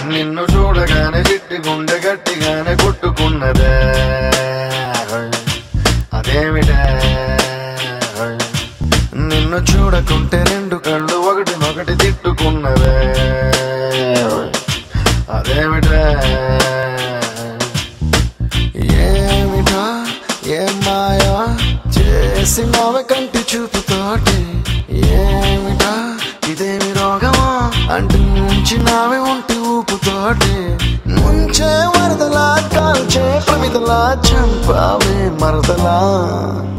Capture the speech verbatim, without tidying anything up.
నిన్ను చూడగానే చిట్టి గుండె గట్టిగానే కొట్టుకున్నదే అదేమిటే నిన్ను చూడకుంటే రెండు కళ్ళు ఒకటినొకటి తిట్టుకున్నదే అదేమిటే ఏమిటా ఏం మాయా చేసినావే కంటి చూపుతోటి ఏమిటా ఇదేమి రోగమా అంటించినావే ఒంటి ఊపుతోటి ముంచే వరదలా కాల్చే ప్రమిదలా చంపావే మరదలా